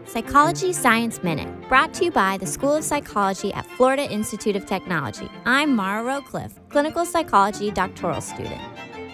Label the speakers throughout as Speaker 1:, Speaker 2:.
Speaker 1: Psychology Science Minute, brought to you by the School of Psychology at Florida Institute of Technology. I'm Mara Rowcliffe, clinical psychology doctoral student.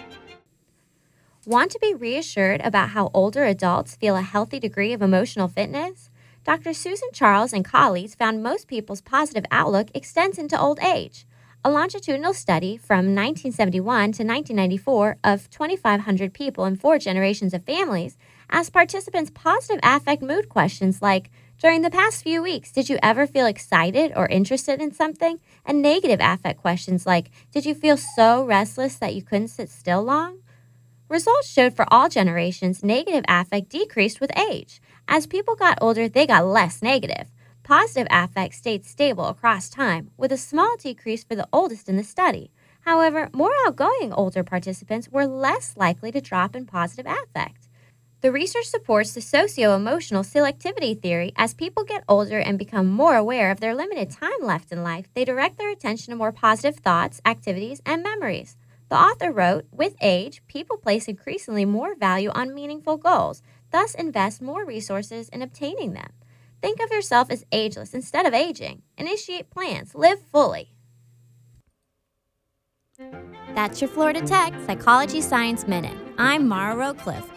Speaker 1: Want to be reassured about how older adults feel a healthy degree of emotional fitness? Dr. Susan Charles and colleagues found most people's positive outlook extends into old age. A longitudinal study from 1971 to 1994 of 2,500 people in 4 generations of families asked participants positive affect mood questions like, during the past few weeks, did you ever feel excited or interested in something? And negative affect questions like, did you feel so restless that you couldn't sit still long? Results showed for all generations, negative affect decreased with age. As people got older, they got less negative. Positive affect stayed stable across time, with a small decrease for the oldest in the study. However, more outgoing older participants were less likely to drop in positive affect. The research supports the socio-emotional selectivity theory. As people get older and become more aware of their limited time left in life, they direct their attention to more positive thoughts, activities, and memories. The author wrote, with age, people place increasingly more value on meaningful goals, thus invest more resources in obtaining them. Think of yourself as ageless instead of aging. Initiate plans. Live fully. That's your Florida Tech Psychology Science Minute. I'm Mara Rowcliffe,